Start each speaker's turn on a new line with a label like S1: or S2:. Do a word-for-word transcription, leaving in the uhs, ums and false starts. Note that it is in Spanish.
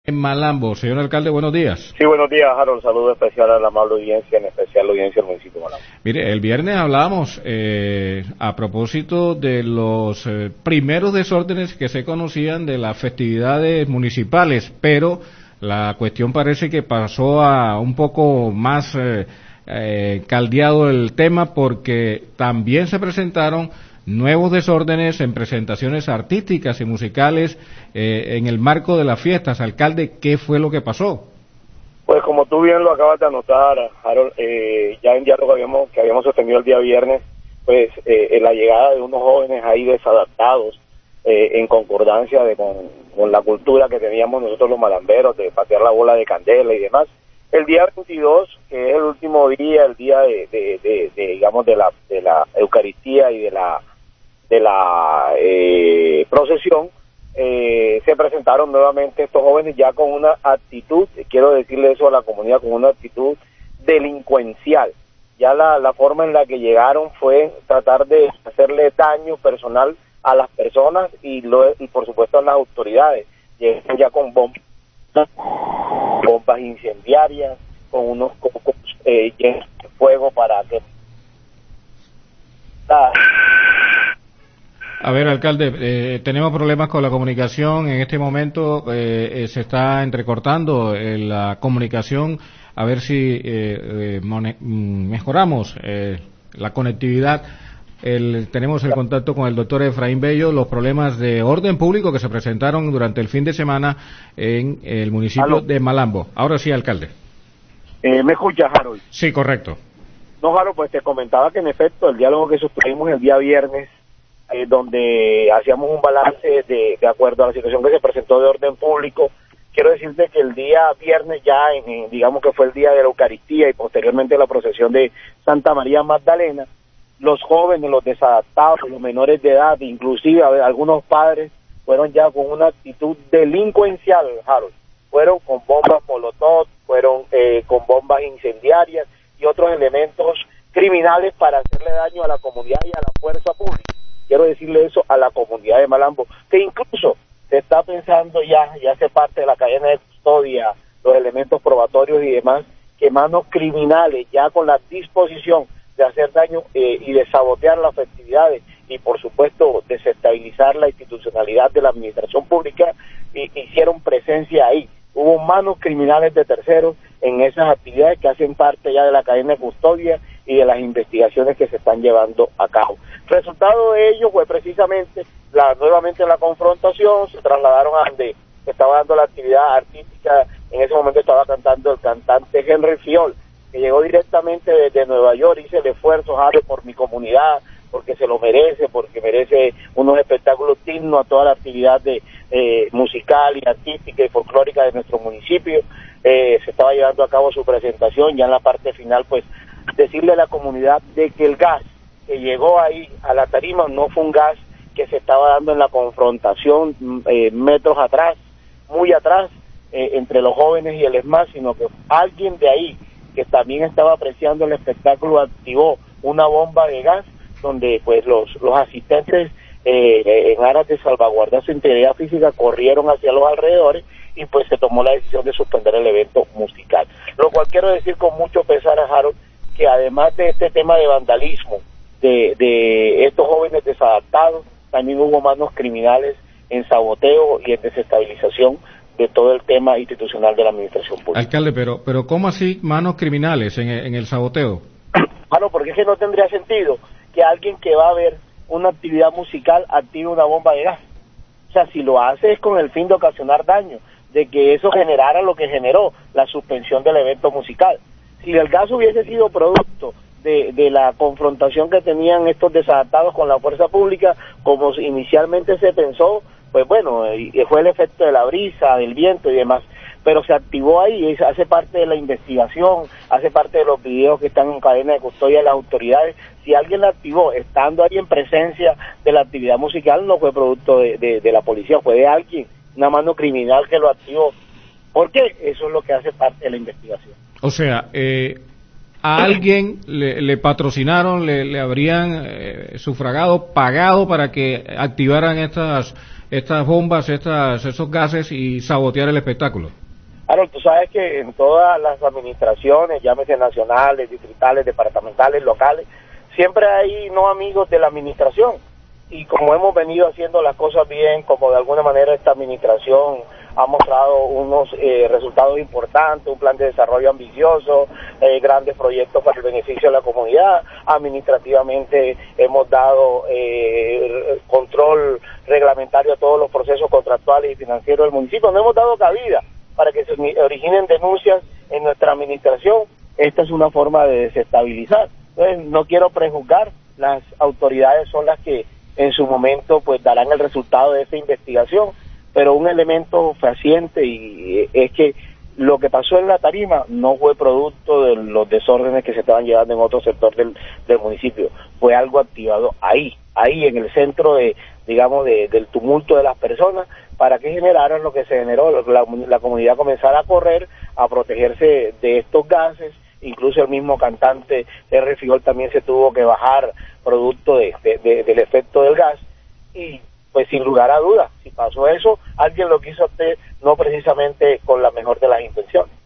S1: En Malambo. Señor alcalde, buenos días.
S2: Sí, buenos días, Harold. Saludo especial a la amable audiencia, en especial la audiencia del municipio de Malambo.
S1: Mire, el viernes hablábamos eh, a propósito de los eh, primeros desórdenes que se conocían de las festividades municipales, pero la cuestión parece que pasó a un poco más eh, eh, caldeado el tema, porque también se presentaron nuevos desórdenes en presentaciones artísticas y musicales eh, en el marco de las fiestas. Alcalde, ¿qué fue lo que pasó?
S2: Pues como tú bien lo acabas de anotar, Harold, eh, ya en diálogo habíamos, que habíamos sostenido el día viernes, pues eh, en la llegada de unos jóvenes ahí desadaptados, eh, en concordancia de, con, con la cultura que teníamos nosotros los malamberos, de patear la bola de candela y demás. El día veintidós, que es el último día, el día de, de, de, de digamos, de la, de la Eucaristía y de la de la eh, procesión, eh, se presentaron nuevamente estos jóvenes ya con una actitud, quiero decirle eso a la comunidad, con una actitud delincuencial. Ya la, la forma en la que llegaron fue tratar de hacerle daño personal a las personas y, lo, y por supuesto a las autoridades. Llegaron ya con bombas, bombas incendiarias, con unos cocos eh, llenos de fuego para que... Ah,
S1: A ver, alcalde, eh, tenemos problemas con la comunicación. En este momento eh, eh, se está entrecortando eh, la comunicación. A ver si eh, eh, mone- mejoramos eh, la conectividad. El, tenemos el contacto con el doctor Efraín Bello. Los problemas de orden público que se presentaron durante el fin de semana en el municipio
S2: ¿Aló?
S1: de Malambo. Ahora sí, alcalde.
S2: eh, ¿Me escuchas, Harold?
S1: Sí, correcto.
S2: No, Harold, pues te comentaba que en efecto el diálogo que sostuvimos el día viernes, Eh, donde hacíamos un balance de, de acuerdo a la situación que se presentó de orden público. Quiero decirte que el día viernes ya, en, en, digamos que fue el día de la Eucaristía y posteriormente la procesión de Santa María Magdalena, los jóvenes, los desadaptados, los menores de edad, inclusive a ver, algunos padres, fueron ya con una actitud delincuencial, Harold. Fueron con bombas molotov, fueron eh, con bombas incendiarias y otros elementos criminales para hacerle daño a la comunidad y a la fuerza pública. Quiero decirle eso a la comunidad de Malambo, que incluso se está pensando ya, ya hace parte de la cadena de custodia, los elementos probatorios y demás, que manos criminales ya con la disposición de hacer daño eh, y de sabotear las festividades y por supuesto desestabilizar la institucionalidad de la administración pública, y, hicieron presencia ahí. Hubo manos criminales de terceros en esas actividades que hacen parte ya de la cadena de custodia y de las investigaciones que se están llevando a cabo. Resultado de ello fue precisamente la nuevamente la confrontación. Se trasladaron a donde se estaba dando la actividad artística. En ese momento estaba cantando el cantante Henry Fiol, que llegó directamente desde Nueva York. Hice el esfuerzo, Harry, por mi comunidad, porque se lo merece, porque merece unos espectáculos dignos a toda la actividad de eh, musical y artística y folclórica de nuestro municipio. Eh, se estaba llevando a cabo su presentación. Ya en la parte final, pues, decirle a la comunidad de que el gas que llegó ahí a la tarima no fue un gas que se estaba dando en la confrontación eh, metros atrás, muy atrás, eh, entre los jóvenes y el ESMAD, sino que alguien de ahí que también estaba apreciando el espectáculo activó una bomba de gas donde pues los, los asistentes eh, en aras de salvaguardar su integridad física corrieron hacia los alrededores y pues se tomó la decisión de suspender el evento musical. Lo cual quiero decir con mucho pesar a Harold que además de este tema de vandalismo, de, de estos jóvenes desadaptados, también hubo manos criminales en saboteo y en desestabilización de todo el tema institucional de la administración pública.
S1: Alcalde, pero pero ¿cómo así manos criminales en el, en el saboteo?
S2: Claro, porque es que no tendría sentido que alguien que va a ver una actividad musical active una bomba de gas. O sea, si lo hace es con el fin de ocasionar daño, de que eso generara lo que generó, la suspensión del evento musical. Si el gas hubiese sido producto de, de la confrontación que tenían estos desadaptados con la fuerza pública, como inicialmente se pensó, pues bueno, fue el efecto de la brisa, del viento y demás, pero se activó ahí, hace parte de la investigación, hace parte de los videos que están en cadena de custodia de las autoridades. Si alguien la activó estando ahí en presencia de la actividad musical, no fue producto de, de, de la policía, fue de alguien, una mano criminal que lo activó. ¿Por qué? Eso es lo que hace parte de la investigación.
S1: O sea, eh, a alguien le, le patrocinaron, le, le habrían eh, sufragado, pagado para que activaran estas estas bombas, estas esos gases y sabotear el espectáculo.
S2: Claro, tú sabes que en todas las administraciones, llámese nacionales, distritales, departamentales, locales, siempre hay no amigos de la administración. Y como hemos venido haciendo las cosas bien, como de alguna manera esta administración ha mostrado unos eh, resultados importantes, un plan de desarrollo ambicioso, eh, grandes proyectos para el beneficio de la comunidad, administrativamente hemos dado eh, control reglamentario a todos los procesos contractuales y financieros del municipio, no hemos dado cabida para que se originen denuncias en nuestra administración. Esta es una forma de desestabilizar. Entonces, no quiero prejuzgar, las autoridades son las que en su momento pues darán el resultado de esa investigación, pero un elemento fehaciente y es que lo que pasó en la tarima no fue producto de los desórdenes que se estaban llevando en otro sector del, del municipio, fue algo activado ahí, ahí en el centro de, digamos, de, del tumulto de las personas, para que generaran lo que se generó, la, la comunidad comenzara a correr, a protegerse de estos gases. Incluso el mismo cantante R. Fiol también se tuvo que bajar producto de, de, de, del efecto del gas, y pues sin lugar a dudas, si pasó eso, alguien lo quiso hacer no precisamente con la mejor de las intenciones.